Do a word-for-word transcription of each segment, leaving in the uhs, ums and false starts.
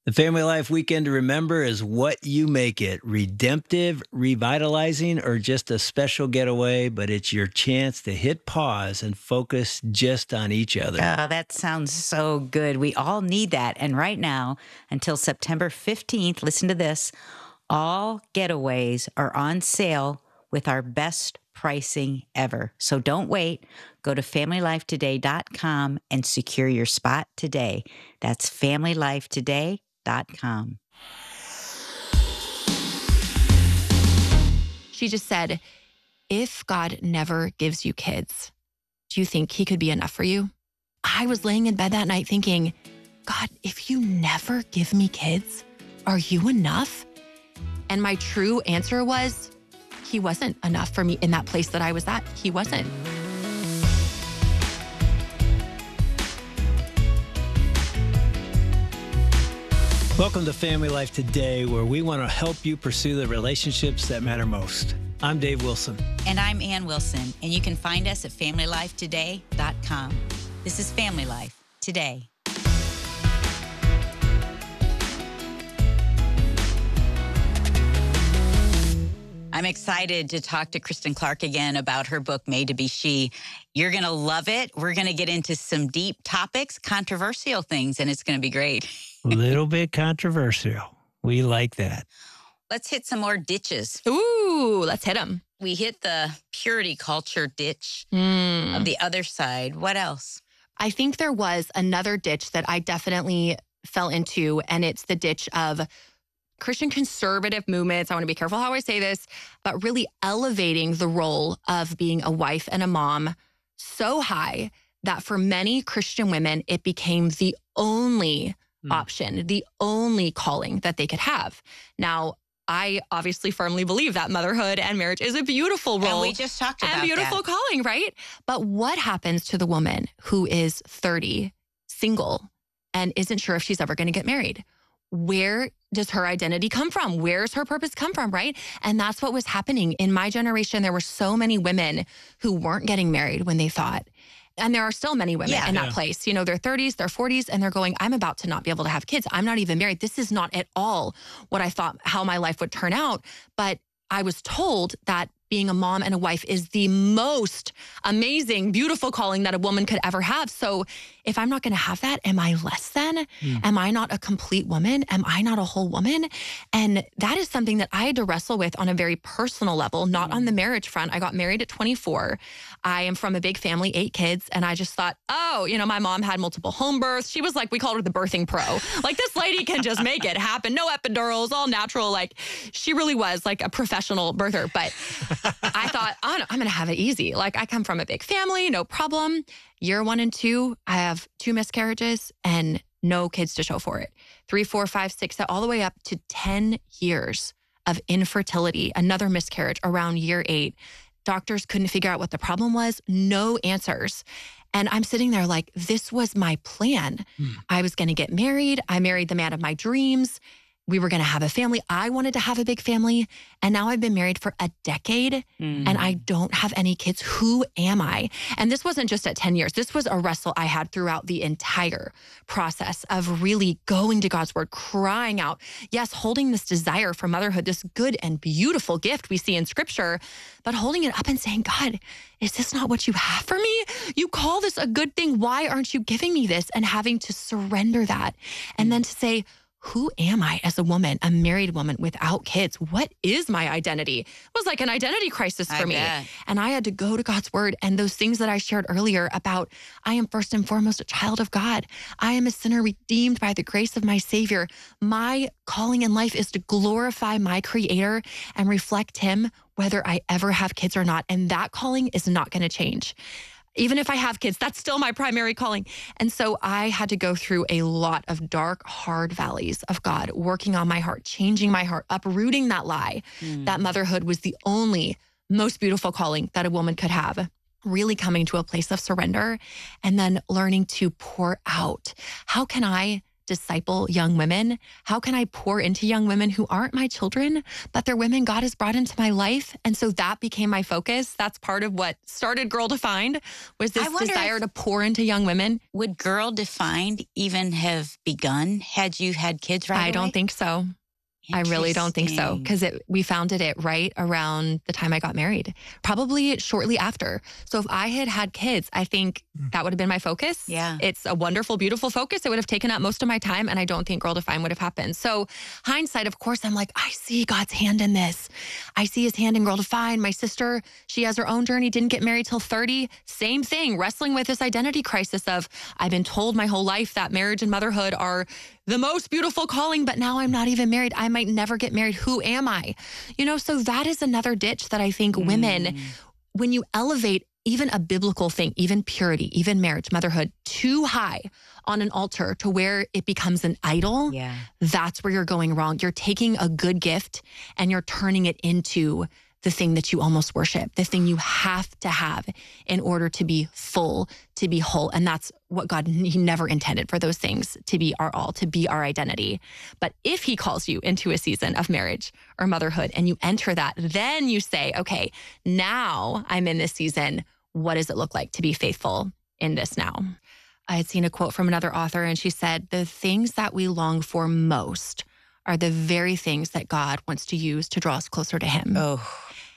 The Family Life Weekend to remember is what you make it. Redemptive, revitalizing, or just a special getaway, but it's your chance to hit pause and focus just on each other. Oh, that sounds so good. We all need that. And right now, until September fifteenth, listen to this, all getaways are on sale with our best pricing ever. So don't wait. Go to family life today dot com and secure your spot today. That's family life today dot com. She just said, if God never gives you kids, do you think he could be enough for you? I was laying in bed that night thinking, God, if you never give me kids, are you enough? And my true answer was, he wasn't enough for me in that place that I was at. He wasn't. Welcome to Family Life Today, where we want to help you pursue the relationships that matter most. I'm Dave Wilson. And I'm Ann Wilson, and you can find us at family life today dot com. This is Family Life Today. I'm excited to talk to Kristen Clark again about her book, Made to Be She. You're going to love it. We're going to get into some deep topics, controversial things, and it's going to be great. A little bit controversial. We like that. Let's hit some more ditches. Ooh, let's hit them. We hit the purity culture ditch Mm. of the other side. What else? I think there was another ditch that I definitely fell into, and it's the ditch of Christian conservative movements. I want to be careful how I say this, but really elevating the role of being a wife and a mom so high that for many Christian women, it became the only mm. option, the only calling that they could have. Now, I obviously firmly believe that motherhood and marriage is a beautiful role. And we just talked about and beautiful that. calling, right? But what happens to the woman who is thirty, single, and isn't sure if she's ever going to get married? Where does her identity come from? Where's her purpose come from, right? And that's what was happening. In my generation, there were so many women who weren't getting married when they thought. And there are still many women yeah. in yeah. that place. You know, their thirties, their forties, and they're going, I'm about to not be able to have kids. I'm not even married. This is not at all what I thought how my life would turn out. But I was told that being a mom and a wife is the most amazing, beautiful calling that a woman could ever have. So if I'm not going to have that, am I less than? Mm. Am I not a complete woman? Am I not a whole woman? And that is something that I had to wrestle with on a very personal level, not mm. on the marriage front. I got married at twenty-four. I am from a big family, eight kids. And I just thought, oh, you know, my mom had multiple home births. She was like, we called her the birthing pro. Like, this lady can just make it happen. No epidurals, all natural. Like, she really was like a professional birther. But I thought, oh, no, I'm going to have it easy. Like, I come from a big family, no problem. Year one and two, I have two miscarriages and no kids to show for it. Three, four, five, six, all the way up to ten years of infertility, another miscarriage around year eight. Doctors couldn't figure out what the problem was, no answers. And I'm sitting there like, this was my plan. Mm. I was going to get married. I married the man of my dreams. We were going to have a family. I wanted to have a big family. And now I've been married for a decade mm. and I don't have any kids. Who am I? And this wasn't just at ten years. This was a wrestle I had throughout the entire process of really going to God's word, crying out. Yes, holding this desire for motherhood, this good and beautiful gift we see in scripture, but holding it up and saying, God, is this not what you have for me? You call this a good thing. Why aren't you giving me this? And having to surrender that. And then to say, who am I as a woman, a married woman without kids? What is my identity? It was like an identity crisis for I me. bet. And I had to go to God's word. And those things that I shared earlier about, I am first and foremost a child of God. I am a sinner redeemed by the grace of my Savior. My calling in life is to glorify my Creator and reflect Him, whether I ever have kids or not. And that calling is not going to change. Even if I have kids, that's still my primary calling. And so I had to go through a lot of dark, hard valleys of God, working on my heart, changing my heart, uprooting that lie mm. that motherhood was the only most beautiful calling that a woman could have. Really coming to a place of surrender and then learning to pour out. How can I disciple young women? How can I pour into young women who aren't my children, but they're women God has brought into my life? And so that became my focus. That's part of what started Girl Defined, was this desire to pour into young women. Would Girl Defined even have begun had you had kids right I away? don't think so. I really don't think so, because we founded it right around the time I got married, probably shortly after. So if I had had kids, I think that would have been my focus. Yeah. It's a wonderful, beautiful focus. It would have taken up most of my time, and I don't think Girl Defined would have happened. So hindsight, of course, I'm like, I see God's hand in this. I see his hand in Girl Defined. My sister, she has her own journey, didn't get married till thirty. Same thing, wrestling with this identity crisis of, I've been told my whole life that marriage and motherhood are the most beautiful calling, but now I'm not even married. I might never get married. Who am I? You know, so that is another ditch that I think mm. women, when you elevate even a biblical thing, even purity, even marriage, motherhood, too high on an altar to where it becomes an idol, yeah. that's where you're going wrong. You're taking a good gift and you're turning it into the thing that you almost worship, the thing you have to have in order to be full, to be whole. And that's what God, he never intended for those things to be our all, to be our identity. But if he calls you into a season of marriage or motherhood and you enter that, then you say, okay, now I'm in this season. What does it look like to be faithful in this now? I had seen a quote from another author and she said, the things that we long for most are the very things that God wants to use to draw us closer to him. Oh.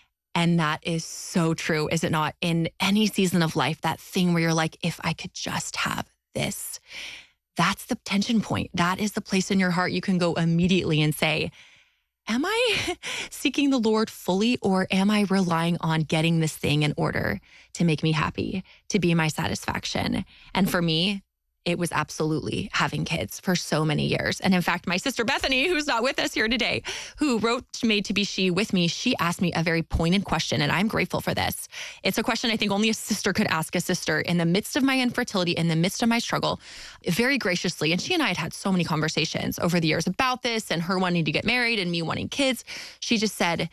And that is so true, is it not? In any season of life, that thing where you're like, if I could just have this, that's the tension point. That is the place in your heart you can go immediately and say, am I seeking the Lord fully, or am I relying on getting this thing in order to make me happy, to be my satisfaction? And for me, it was absolutely having kids for so many years. And in fact, my sister Bethany, who's not with us here today, who wrote Made to Be She with me, she asked me a very pointed question, and I'm grateful for this. It's a question I think only a sister could ask a sister in the midst of my infertility, in the midst of my struggle, very graciously. And she and I had had so many conversations over the years about this and her wanting to get married and me wanting kids. She just said,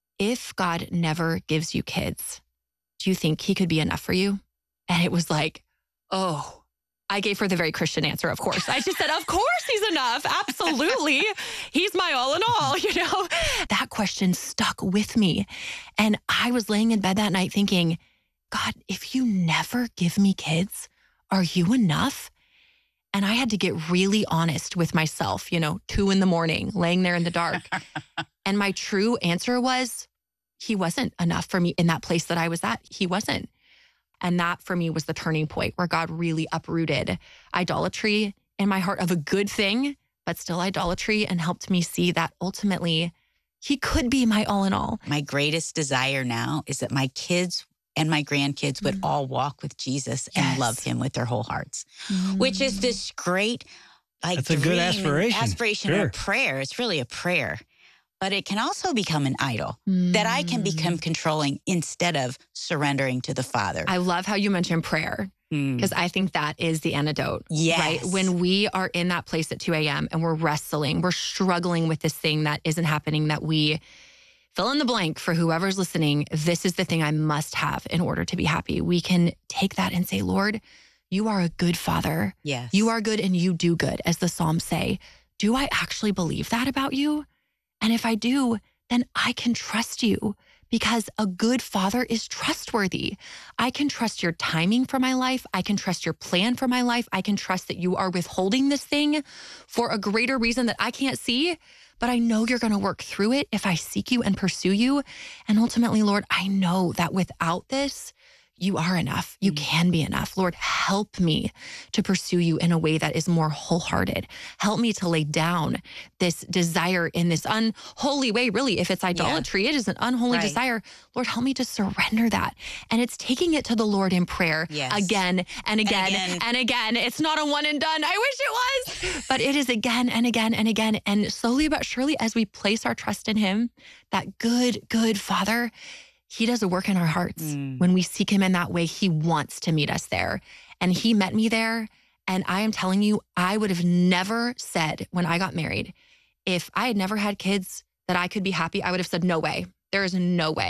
if God never gives you kids, do you think he could be enough for you? And it was like, oh, I gave her the very Christian answer, of course. I just said, of course he's enough. Absolutely. He's my all in all, you know? That question stuck with me. And I was laying in bed that night thinking, God, if you never give me kids, are you enough? And I had to get really honest with myself, you know, two in the morning, laying there in the dark. And my true answer was, he wasn't enough for me in that place that I was at. He wasn't. And that for me was the turning point where God really uprooted idolatry in my heart of a good thing, but still idolatry, and helped me see that ultimately he could be my all in all. My greatest desire now is that my kids and my grandkids would mm. all walk with Jesus and yes. love him with their whole hearts, mm. which is this great, like, that's a good aspiration. Aspiration sure. or prayer. It's really a prayer. But it can also become an idol mm. that I can become controlling instead of surrendering to the Father. I love how you mentioned prayer, because mm. I think that is the antidote. Yes. Right? When we are in that place at two a.m. and we're wrestling, we're struggling with this thing that isn't happening, that we fill in the blank for whoever's listening, this is the thing I must have in order to be happy. We can take that and say, Lord, you are a good Father. Yes. You are good and you do good, as the Psalms say. Do I actually believe that about you? And if I do, then I can trust you, because a good Father is trustworthy. I can trust your timing for my life. I can trust your plan for my life. I can trust that you are withholding this thing for a greater reason that I can't see, but I know you're going to work through it if I seek you and pursue you. And ultimately, Lord, I know that without this, you are enough. You can be enough. Lord, help me to pursue you in a way that is more wholehearted. Help me to lay down this desire in this unholy way. Really, if it's idolatry, yeah. it is an unholy right. desire. Lord, help me to surrender that. And it's taking it to the Lord in prayer yes. again and again and again. and again. It's not a one and done. I wish it was, but it is again and again and again. And slowly but surely, as we place our trust in him, that good, good Father, he does a work in our hearts. Mm. When we seek him in that way, he wants to meet us there. And he met me there. And I am telling you, I would have never said when I got married, if I had never had kids, that I could be happy. I would have said, no way. There is no way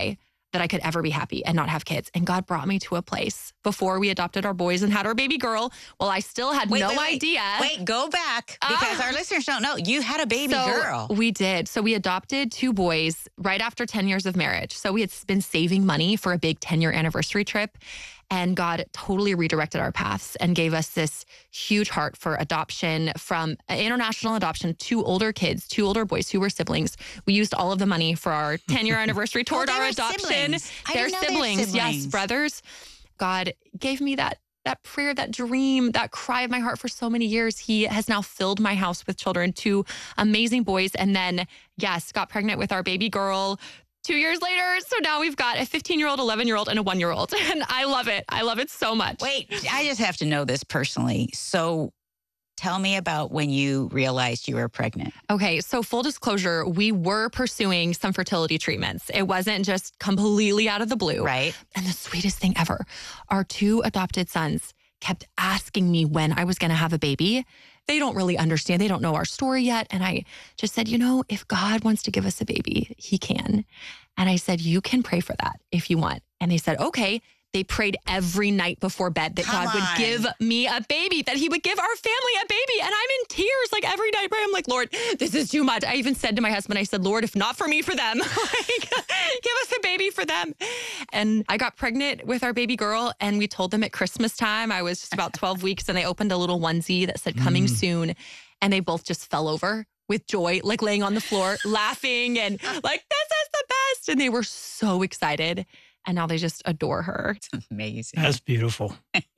that I could ever be happy and not have kids. And God brought me to a place before we adopted our boys and had our baby girl. Well, I still had wait, no wait, wait. idea. Wait, go back because uh, our listeners don't know. You had a baby so girl. We did. So we adopted two boys right after ten years of marriage. So we had been saving money for a big ten-year anniversary trip. And God totally redirected our paths and gave us this huge heart for adoption from international adoption, two older kids, two older boys who were siblings. We used all of the money for our ten-year anniversary toward oh, our adoption. Siblings. They're siblings, siblings, yes, brothers. God gave me that that prayer, that dream, that cry of my heart for so many years. He has now filled my house with children, two amazing boys. And then, yes, got pregnant with our baby girl two years later. So now we've got a fifteen-year-old, eleven-year-old, and a one-year-old. And I love it. I love it so much. Wait, I just have to know this personally. So tell me about when you realized you were pregnant. Okay, so full disclosure, we were pursuing some fertility treatments. It wasn't just completely out of the blue. Right. And the sweetest thing ever, our two adopted sons kept asking me when I was going to have a baby. They don't really understand. They don't know our story yet. And I just said, you know, if God wants to give us a baby, he can. And I said, you can pray for that if you want. And they said, okay. They prayed every night before bed that Come God would on. give me a baby, that he would give our family a baby. And I'm in tears like every night. I'm like, Lord, this is too much. I even said to my husband, I said, Lord, if not for me, for them, like, give us a baby for them. And I got pregnant with our baby girl and we told them at Christmas time, I was just about twelve weeks and they opened a little onesie that said coming mm. soon. And they both just fell over with joy, like laying on the floor, laughing and like, this is the best. And they were so excited. And now they just adore her. It's amazing. That's beautiful.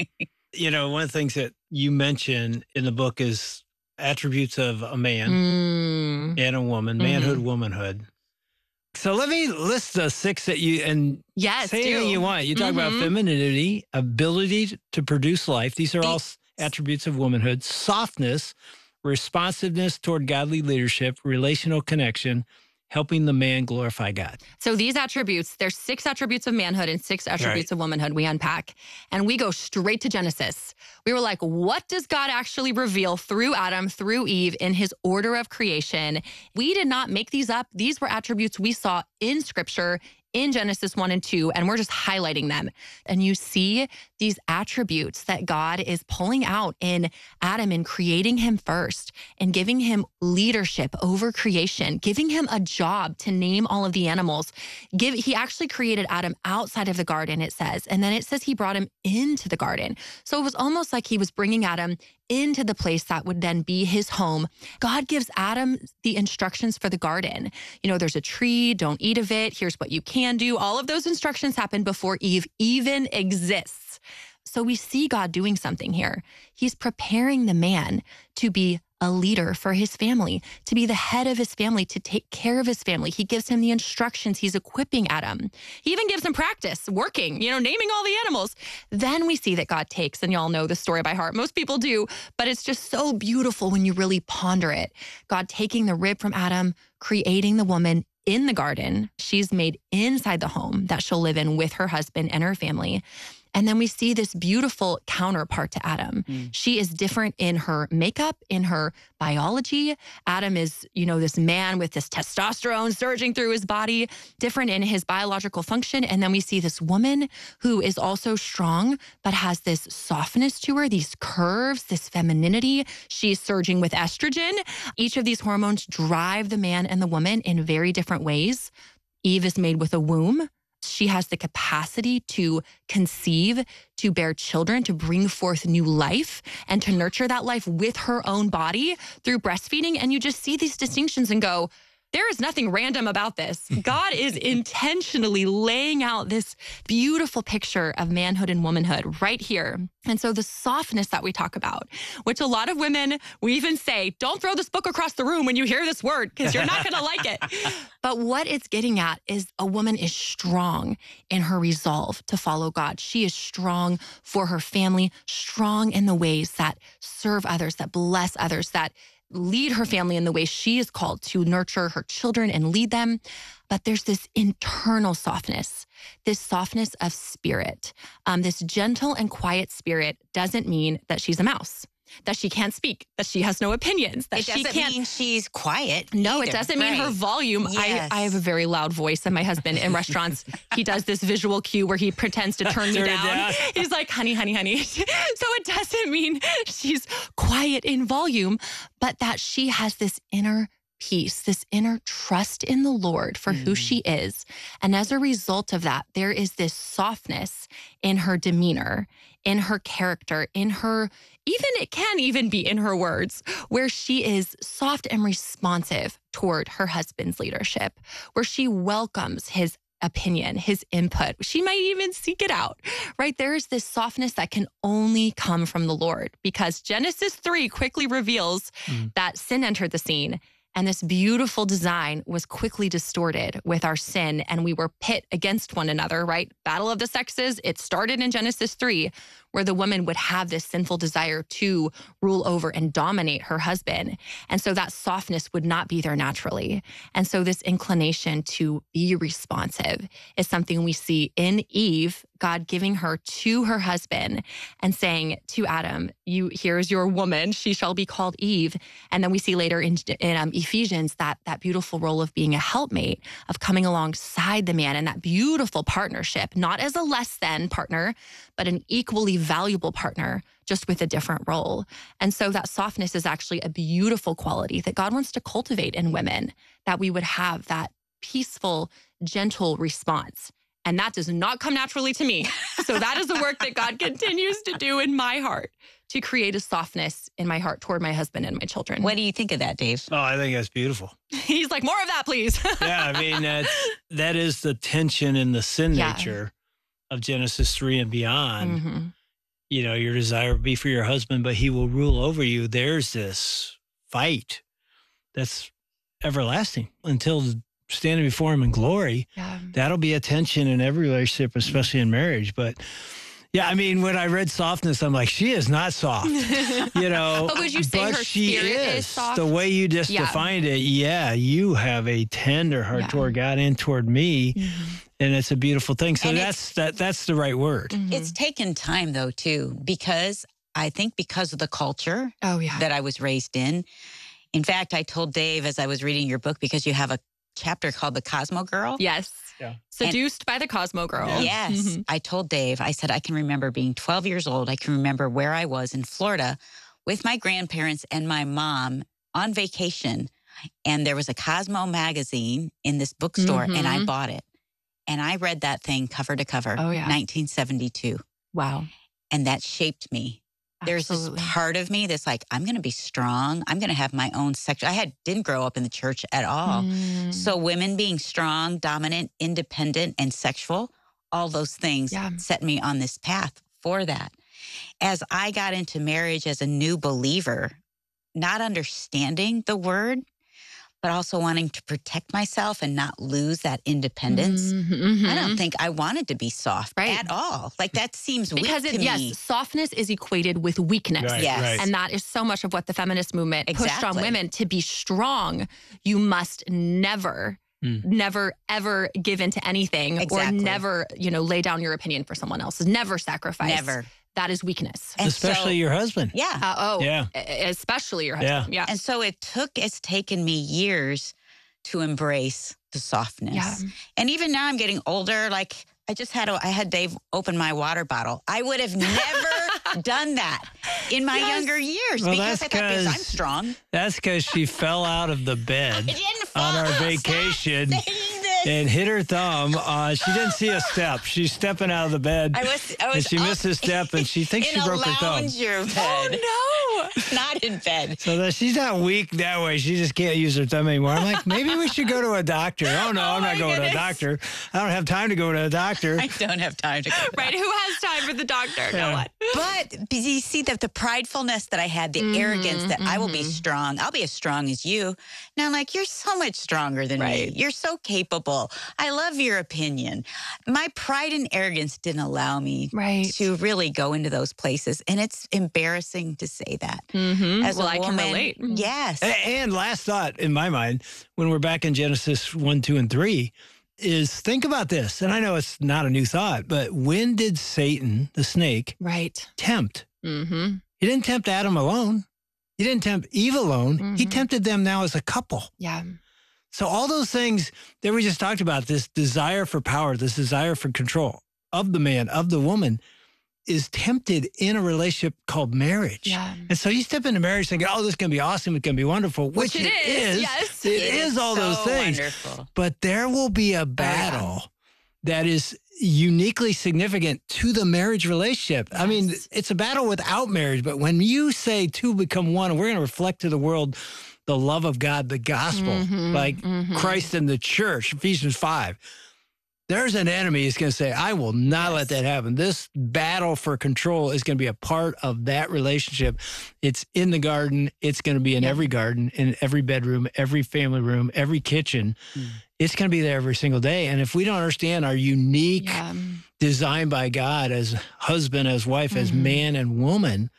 You know, one of the things that you mention in the book is attributes of a man mm. and a woman, manhood, mm-hmm. womanhood. So let me list the six that you, and yes, say do. anything you want. You talk mm-hmm. about femininity, ability to produce life. These are all it's, attributes of womanhood. Softness, responsiveness toward godly leadership, relational connection, helping the man glorify God. So these attributes, there's six attributes of manhood and six attributes right. of womanhood we unpack. And we go straight to Genesis. We were like, what does God actually reveal through Adam, through Eve, in his order of creation? We did not make these up. These were attributes we saw in Scripture, in Genesis one and two, and we're just highlighting them. And you see these attributes that God is pulling out in Adam and creating him first and giving him leadership over creation, giving him a job to name all of the animals. Give, he actually created Adam outside of the garden, it says. And then it says he brought him into the garden. So it was almost like he was bringing Adam into the place that would then be his home. God gives Adam the instructions for the garden. You know, there's a tree, don't eat of it. Here's what you can do. All of those instructions happen before Eve even exists. So we see God doing something here. He's preparing the man to be a leader for his family, to be the head of his family, to take care of his family. He gives him the instructions. He's equipping Adam. He even gives him practice, working, you know, naming all the animals. Then we see that God takes, and y'all know the story by heart. Most people do, but it's just so beautiful when you really ponder it. God taking the rib from Adam, creating the woman in the garden. She's made inside the home that she'll live in with her husband and her family. And then we see this beautiful counterpart to Adam. Mm. She is different in her makeup, in her biology. Adam is, you know, this man with this testosterone surging through his body, different in his biological function. And then we see this woman who is also strong, but has this softness to her, these curves, this femininity. She's surging with estrogen. Each of these hormones drive the man and the woman in very different ways. Eve is made with a womb. She has the capacity to conceive, to bear children, to bring forth new life, and to nurture that life with her own body through breastfeeding. And you just see these distinctions and go, there is nothing random about this. God is intentionally laying out this beautiful picture of manhood and womanhood right here. And so the softness that we talk about, which a lot of women, we even say, don't throw this book across the room when you hear this word because you're not going to like it. But what it's getting at is a woman is strong in her resolve to follow God. She is strong for her family, strong in the ways that serve others, that bless others, that lead her family in the way she is called to nurture her children and lead them. But there's this internal softness, this softness of spirit. Um, this gentle and quiet spirit doesn't mean that she's a mouse. that she can't speak, that she has no opinions, that It she doesn't can't. mean she's quiet. No, it either. doesn't mean her Right. volume. Yes. I, I have a very loud voice, and my husband in restaurants, he does this visual cue where he pretends to turn me Turn it down. down. He's like, honey, honey, honey. So it doesn't mean she's quiet in volume, but that she has this inner peace, this inner trust in the Lord for Mm. who she is. And as a result of that, there is this softness in her demeanor, in her character, in her, even it can even be in her words, where she is soft and responsive toward her husband's leadership, where she welcomes his opinion, his input. She might even seek it out, right? There is this softness that can only come from the Lord, because Genesis three quickly reveals Mm. that sin entered the scene. And this beautiful design was quickly distorted with our sin, and we were pit against one another, right? Battle of the sexes. It started in Genesis three, where the woman would have this sinful desire to rule over and dominate her husband. And so that softness would not be there naturally. And so this inclination to be responsive is something we see in Eve, God giving her to her husband and saying to Adam, "You, here's your woman, she shall be called Eve." And then we see later in, in um, Ephesians that that beautiful role of being a helpmate, of coming alongside the man, and that beautiful partnership, not as a less than partner, but an equally valuable partner, just with a different role. And so that softness is actually a beautiful quality that God wants to cultivate in women, that we would have that peaceful, gentle response. And that does not come naturally to me. So that is the work that God continues to do in my heart, to create a softness in my heart toward my husband and my children. What do you think of that, Dave? Oh, I think that's beautiful. He's like, more of that, please. Yeah, I mean, that's, that is the tension in the sin Yeah. nature of Genesis three and beyond. Mhm. You know, your desire will be for your husband, but he will rule over you. There's this fight that's everlasting until standing before him in glory. Yeah. That'll be a tension in every relationship, especially in marriage. But yeah, I mean, when I read softness, I'm like, she is not soft, you know. But would you say but her she spirit is. is soft? The way you just Yeah. defined it, yeah, you have a tender heart Yeah. toward God and toward me, Mhm. and it's a beautiful thing. So And that's that. That's the right word. Mhm. It's taken time, though, too, because I think because of the culture Oh, yeah. that I was raised in. In fact, I told Dave as I was reading your book, because you have a chapter called The Cosmo Girl. Yes. Yeah. Seduced by the Cosmo Girl. Yes. Mhm. I told Dave, I said, I can remember being twelve years old. I can remember where I was in Florida with my grandparents and my mom on vacation. And there was a Cosmo magazine in this bookstore, and I Mhm. bought it. And I read that thing cover to cover, Oh, yeah. nineteen seventy-two. Wow. And that shaped me. There's Absolutely. this part of me that's like, I'm going to be strong. I'm going to have my own section. I had didn't grow up in the church at all. Mm. So women being strong, dominant, independent, and sexual, all those things Yeah. set me on this path for that. As I got into marriage as a new believer, not understanding the word, but also wanting to protect myself and not lose that independence. Mhm, I mhm. don't think I wanted to be soft Right. at all. Like that seems Because weak it, to yes, me. softness is equated with weakness. Right, Yes. right. And that is so much of what the feminist movement pushed on Exactly. women. To be strong, you must never, Mm. never, ever give into anything or Exactly. never, you know, lay down your opinion for someone else's. Never sacrifice. Never. That is weakness. And Especially so- your husband. Yeah. Uh, oh, Yeah. e- especially your Yeah. husband. Yeah. And so it took, it's taken me years to embrace the softness. Yeah. And even now I'm getting older. Like I just had, a, I had Dave open my water bottle. I would have never done that in my Yes. younger years Well, because that's I thought, because I'm 'cause- strong. That's because she fell out of the bed I didn't fall. on our Stop vacation saying this. and hit her thumb. Uh, she didn't see a step. She's stepping out of the bed. I was, I was and she up missed a step, and she thinks in she a broke her thumb. lounger bed. Oh, no. Not in bed. So that she's not weak that way. She just can't use her thumb anymore. I'm like, maybe we should go to a doctor. Oh, no, Oh, I'm my not going to a goodness. doctor. I don't have time to go to a doctor. I don't have time to go. to Right. Who has time for the doctor? No one. But but you see that the pridefulness that I had, the arrogance that I will be strong. I'll be as strong as you. Now, I'm like, you're so much stronger than Right. me. You're so capable. I love your opinion. My pride and arrogance didn't allow me Right. to really go into those places. And it's embarrassing to say that. Mm-hmm. As a Well, I can woman, relate. Yes. A- And last thought in my mind, when we're back in Genesis one, two, and three, is think about this. And I know it's not a new thought, but when did Satan, the snake, Right. tempt? Mm-hmm. He didn't tempt Adam alone. He didn't tempt Eve alone. Mm-hmm. He tempted them now as a couple. Yeah. So all those things that we just talked about, this desire for power, this desire for control of the man, of the woman, is tempted in a relationship called marriage. Yeah. And so you step into marriage thinking, oh, this is going to be awesome. It's going to be wonderful, which, which it, it is. is. Yes. It, it is, is all so those things. Wonderful. But there will be a battle oh, yeah. that is uniquely significant to the marriage relationship. Yes. I mean, it's a battle without marriage, but when you say two become one, and we're going to reflect to the world the love of God, the gospel, mm-hmm, like mm-hmm. Christ and the church, Ephesians five. There's an enemy who's going to say, I will not yes. let that happen. This battle for control is going to be a part of that relationship. It's in the garden. It's going to be in yeah. every garden, in every bedroom, every family room, every kitchen. Mm. It's going to be there every single day. And if we don't understand our unique yeah. design by God as husband, as wife, mm-hmm. as man and woman,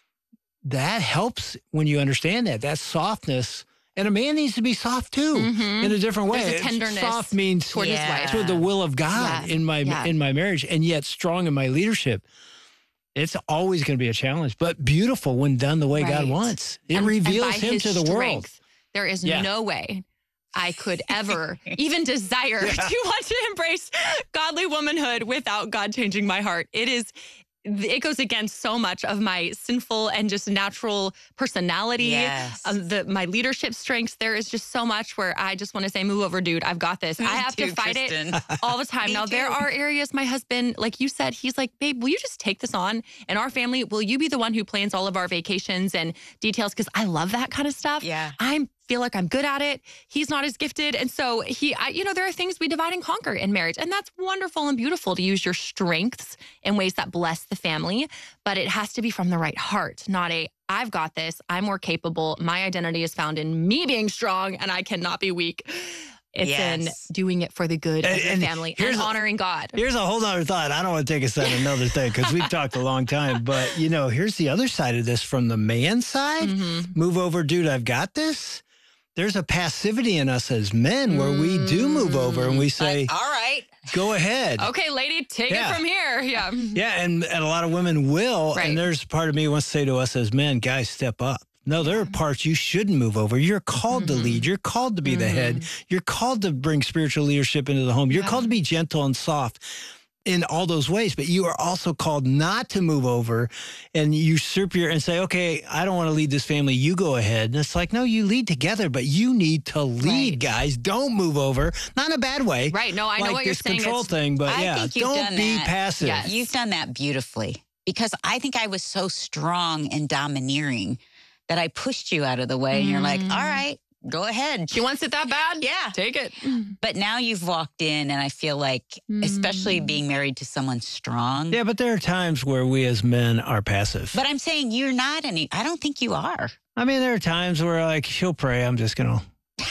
that helps when you understand that. That softness. And a man needs to be soft too, mm-hmm. in a different way. There's a tenderness soft means toward yeah. his wife, toward the will of God yeah. in my yeah. in my marriage, and yet strong in my leadership. It's always going to be a challenge, but beautiful when done the way right. God wants. It and, reveals and Him to the strength, world. There is yeah. no way I could ever even desire yeah. to want to embrace godly womanhood without God changing my heart. It is. It goes against so much of my sinful and just natural personality, yes. um, the my leadership strengths. There is just so much where I just want to say, move over, dude. I've got this. Me I have too, to fight Kristen. it all the time. Now, too. there are areas my husband, like you said, he's like, babe, will you just take this on? In our family, will you be the one who plans all of our vacations and details? Because I love that kind of stuff. Yeah. I'm feel like I'm good at it. He's not as gifted. And so he, I, you know, there are things we divide and conquer in marriage. And that's wonderful and beautiful to use your strengths in ways that bless the family. But it has to be from the right heart, not a, I've got this. I'm more capable. My identity is found in me being strong and I cannot be weak. It's yes. in doing it for the good and, of the and family and honoring God. Here's a whole other thought. I don't want to take us on another thing because we've talked a long time. But, you know, here's the other side of this from the man side. Mm-hmm. Move over, dude, I've got this. There's a passivity in us as men where we do move over and we say, all right, go ahead. Okay, lady, take yeah. it from here. Yeah. Yeah. And, and a lot of women will. Right. And there's part of me who wants to say to us as men, guys, step up. No, there are parts you shouldn't move over. You're called mm-hmm. to lead. You're called to be mm-hmm. the head. You're called to bring spiritual leadership into the home. You're yeah. called to be gentle and soft in all those ways, but you are also called not to move over and usurp your and say, okay, I don't want to lead this family. You go ahead. And it's like, no, you lead together, but you need to lead, right. guys. Don't move over. Not in a bad way. Right. No, I like know what you're saying. Control it's, thing, but I yeah, think you've don't done be that. passive. Yeah, you've done that beautifully because I think I was so strong and domineering that I pushed you out of the way. Mm. And you're like, all right, go ahead. She wants it that bad? Yeah. Take it. But now you've walked in and I feel like, mm. especially being married to someone strong. Yeah, but there are times where we as men are passive. But I'm saying you're not any, I don't think you are. I mean, there are times where like, she'll pray. I'm just going to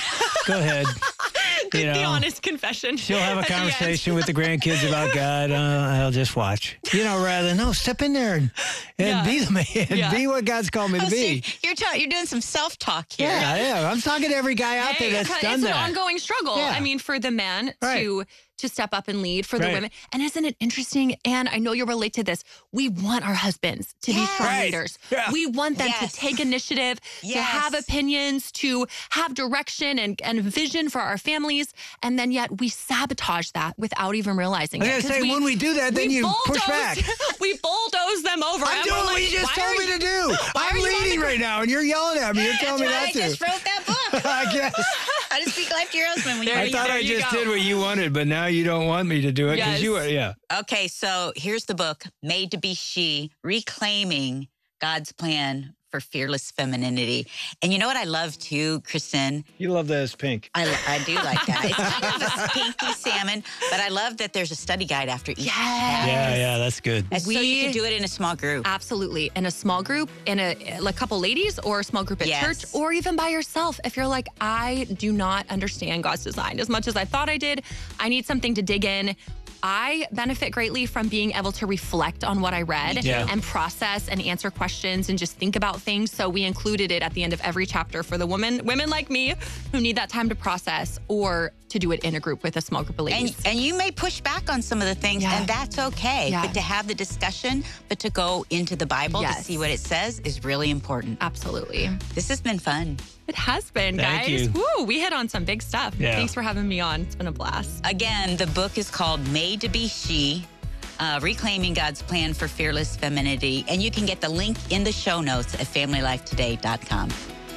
go ahead. You know, the honest confession. She'll have a conversation with the grandkids about God. Uh, I'll just watch. You know, rather than, no, step in there and, and yeah. be the man. Yeah. Be what God's called me oh, to be. See, you're, ta- you're doing some self-talk here. Yeah, yeah. I'm talking to every guy out hey, there that's done it's that. It's an ongoing struggle. Yeah. I mean, for the man right. to to step up and lead for the right. women. And isn't it interesting? And I know you'll relate to this. We want our husbands to yes. be strong right. leaders. Yeah. We want them yes. to take initiative, yes. to have opinions, to have direction and, and vision for our families. And then yet we sabotage that without even realizing I it. I was going to say, we, when we do that, then you push back. We bulldoze them over. I'm doing what like, you just told me you, to do. I'm leading right now, and you're yelling at me. You're telling me not I to. I just wrote that book. I guess. How to speak life to your husband. When I you thought I just go. did what you wanted, but now you don't want me to do it because yes. you were, yeah. Okay, so here's the book, Made to be She, Reclaiming God's Plan for Fearless Femininity. And you know what I love too, Kristen? You love that it's pink. I, I do like that. It's kind of a pinky salmon, but I love that there's a study guide after each yes. chapter. Yeah, yeah, that's good. And we, so you can do it in a small group. Absolutely. In a small group, in a like couple ladies or a small group at yes. church, or even by yourself. If you're like, I do not understand God's design as much as I thought I did, I need something to dig in. I benefit greatly from being able to reflect on what I read Yeah. and process and answer questions and just think about things. So we included it at the end of every chapter for the women, women like me who need that time to process or to do it in a group with a small group of And, ladies. and you may push back on some of the things, Yeah. and that's okay. Yeah. But to have the discussion, but to go into the Bible to Yes. see what it says is really important. Absolutely. This has been fun. It has been, Thank guys. you. Woo, we hit on some big stuff. Yeah. Thanks for having me on. It's been a blast. Again, the book is called Made to Be She, uh, Reclaiming God's Plan for Fearless Femininity. And you can get the link in the show notes at family life today dot com.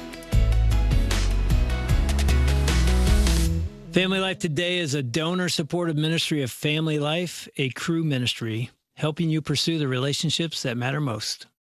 Family Life Today is a donor-supported ministry of Family Life, a crew ministry, helping you pursue the relationships that matter most.